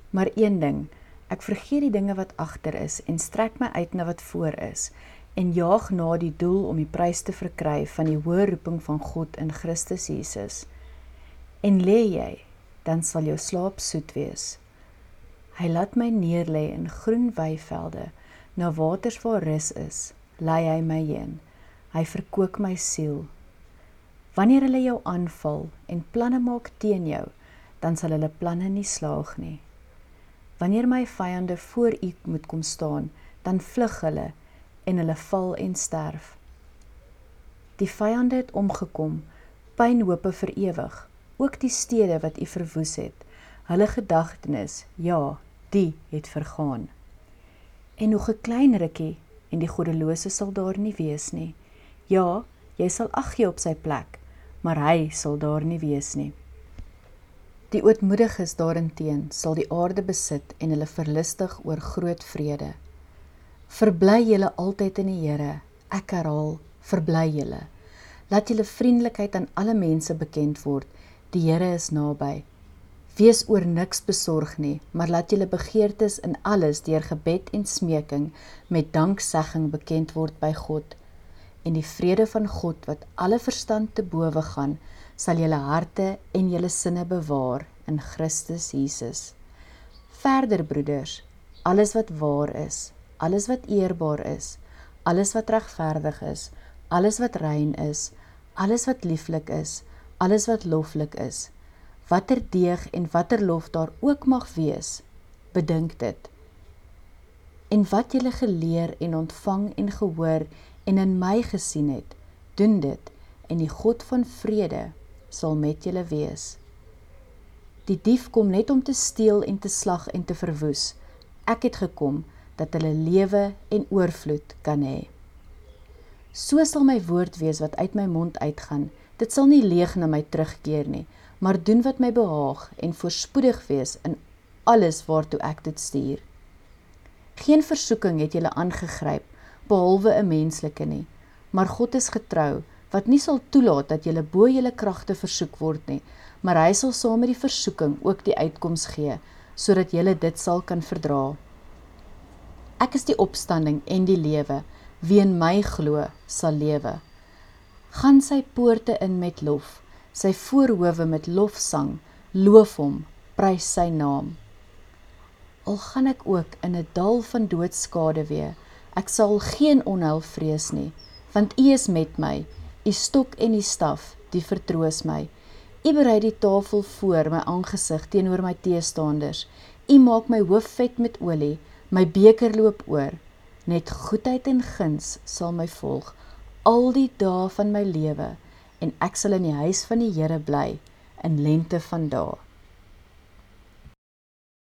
Maar een ding, ek vergeet die dinge wat agter is en strek my uit na wat voor is en jaag na die doel om die prys te verkry van die hoë roeping van God in Christus Jesus. En lê jy, dan sal jou slaap soet wees. Hy laat my neerlê in groen weivelde, na waters waar rus is, lei hy my heen. Hy verkoop my siel. Wanneer hulle jou aanval en planne maak teen jou, dan sal hulle planne nie slaag nie. Wanneer my vyande voor u moet kom staan, dan vlug hulle en hulle val en sterf. Die vyande het omgekom, pynhope vir ewig, ook die stede wat u verwoes het. Hulle gedagtenis, ja, die het vergaan. En nog 'n klein rukkie, en die goddelose sal daar nie wees nie. Ja, jy sal ag gee op sy plek, maar hy sal daar nie wees nie. Die ootmoediges daarenteen sal die aarde besit en hulle verlustig oor groot vrede. Verbly julle altyd in die Here, ek herhaal, verbly julle. Laat julle vriendelikheid aan alle mense bekend word, die Here is naby. Wees oor niks besorg nie, maar laat julle begeertes in alles deur gebed en smeking met danksegging bekend word by God. En die vrede van God wat alle verstand te bowe gaan, sal julle harte en julle sinne bewaar in Christus Jesus. Verder broeders, alles wat waar is, alles wat eerbaar is, alles wat regverdig is, alles wat rein is, alles wat lieflik is, alles wat loflik is, watter deeg en watter lof daar ook mag wees, bedink dit. En wat julle geleer en ontvang en gehoor en in my gesien het, doen dit, en die God van vrede sal met julle wees. Die dief kom net om te steel en te slag en te verwoes. Ek het gekom, dat hulle lewe en oorvloed kan hê. So sal my woord wees wat uit my mond uitgaan, dit sal nie leeg na my terugkeer nie, maar doen wat my behaag en voorspoedig wees in alles waartoe ek dit stuur. Geen versoeking het julle aangegryp, behalwe 'n menslike nie, maar God is getrou, wat nie sal toelaat dat julle bo julle kragte versoek word nie, maar hy sal saam met die versoeking ook die uitkoms gee, sodat julle dit sal kan verdra. Ek is die opstanding en die lewe, wie in my glo, sal lewe. Gaan sy poorte in met lof, sy voorhowe met lofsang, loof hom, prys sy naam. Al gaan ek ook in 'n dal van doodskade wee, ek sal geen onheil vrees nie, want U is met my, U stok en U staf, die vertroos my. U berei die tafel voor my aangesig teenoor my teestanders. U maak my hoof vet met olie, my beker loop oor. Net goedheid en guns sal my volg, al die dae van my lewe, en ek sal in die huis van die Here bly, in lengte van dae.